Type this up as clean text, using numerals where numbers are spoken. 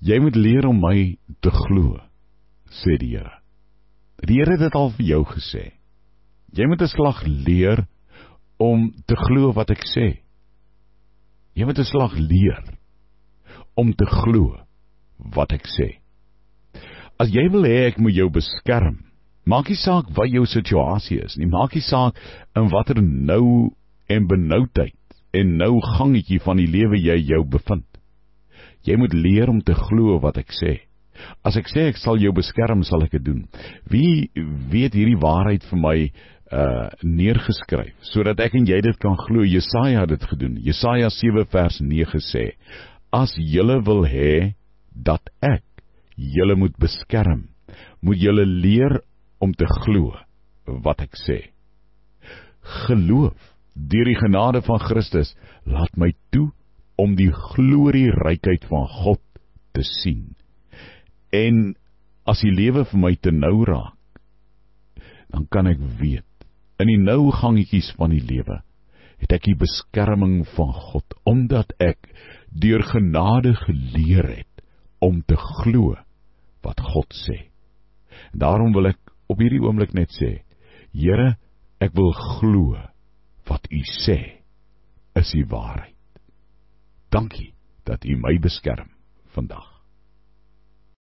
Jy moet leer om my te glo, sê die Here. Die Here het dit al vir jou gesê. Jy moet 'n slag leer om te glo wat ek sê. Jy moet 'n slag leer om te glo wat ek sê. As jy wil hê ek moet jou beskerm, maak nie saak wat jou situasie is nie, maak nie saak in watter nou en benoudheid en nou gangetjie van die lewe jy jou bevind. Jy moet leer om te glo wat ek sê. As ek sê ek sal jou beskerm, sal ek dit doen. Wie weet hierdie waarheid vir my neergeskryf, sodat ek en jy dit kan glo? Jesaja het dit gedoen. Jesaja 7 vers 9 sê, as julle wil hê dat ek julle moet beskerm, moet julle leer om te glo wat ek sê. Geloof deur die genade van Christus laat my toe om die glorierykheid van God te sien. En as die lewe vir my te nou raak, dan kan ek weet, in die nou gangetjies van die lewe, het ek die beskerming van God, omdat ek deur genade geleer het om te glo wat God sê. En daarom wil ek op hierdie oomblik net sê, Here, ek wil glo wat U sê is die waarheid. Dankie dat U my beskerm vandag.